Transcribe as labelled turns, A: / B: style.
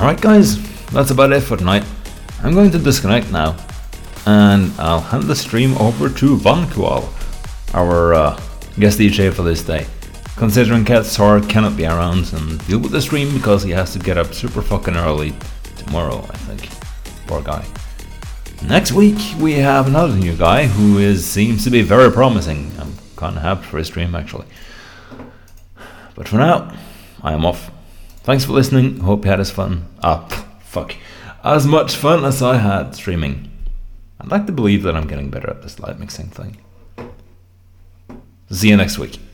A: Alright guys, that's about it for tonight. I'm going to disconnect now, and I'll hand the stream over to Vankual, our guest DJ for this day. Considering Katsar cannot be around and deal with the stream because he has to get up super fucking early tomorrow, I think. Poor guy. Next week we have another new guy who seems to be very promising. I'm kind of happy for his stream actually. But for now, I am off. Thanks for listening. Hope you had as much fun as I had streaming. I'd like to believe that I'm getting better at this live mixing thing. See you next week.